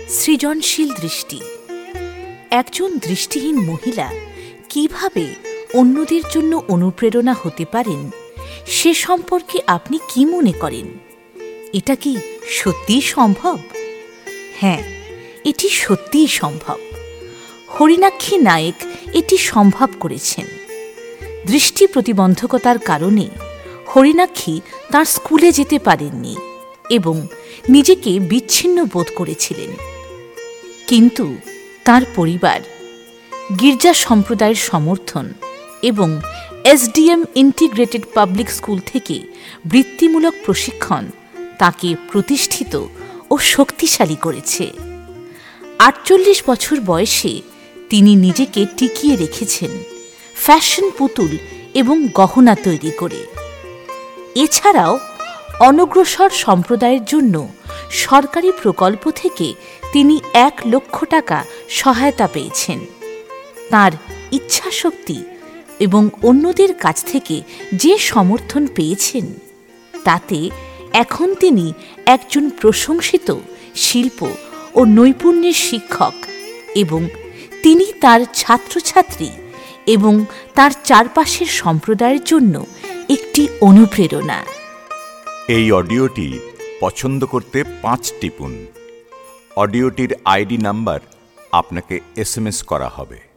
সৃজনশীল দৃষ্টি। একজন দৃষ্টিহীন মহিলা কিভাবে অন্যদের জন্য অনুপ্রেরণা হতে পারেন সে সম্পর্কে আপনি কি মনে করেন? এটা কি সত্যিই সম্ভব? হ্যাঁ, এটি সত্যিই সম্ভব। হরিণাক্ষী নায়েক এটি সম্ভব করেছেন। দৃষ্টি প্রতিবন্ধকতার কারণে হরিণাক্ষী তার স্কুলে যেতে পারেননি এবং নিজেকে বিচ্ছিন্ন বোধ করেছিলেন। কিন্তু তার পরিবার, গির্জা সম্প্রদায়ের সমর্থন এবং এসডিএম ইন্টিগ্রেটেড পাবলিক স্কুল থেকে বৃত্তিমূলক প্রশিক্ষণ তাকে প্রতিষ্ঠিত ও শক্তিশালী করেছে। 48 বছর বয়সে তিনি নিজেকে টিকিয়ে রেখেছেন ফ্যাশন পুতুল এবং গহনা তৈরি করে। এছাড়াও অনগ্রসর সম্প্রদায়ের জন্য সরকারি প্রকল্প থেকে তিনি 1 লক্ষ টাকা সহায়তা পেয়েছেন। তার ইচ্ছাশক্তি এবং অন্যদের কাছ থেকে যে সমর্থন পেয়েছেন তাতে এখন তিনি একজন প্রশংসিত শিল্প ও নৈপুণ্যের শিক্ষক এবং তিনি তার ছাত্রছাত্রী এবং তার চারপাশের সম্প্রদায়ের জন্য একটি অনুপ্রেরণা। এই অডিওটি পছন্দ করতে 5 টিপুন। অডিওটির আইডি নাম্বার আপনাকে SMS করা হবে।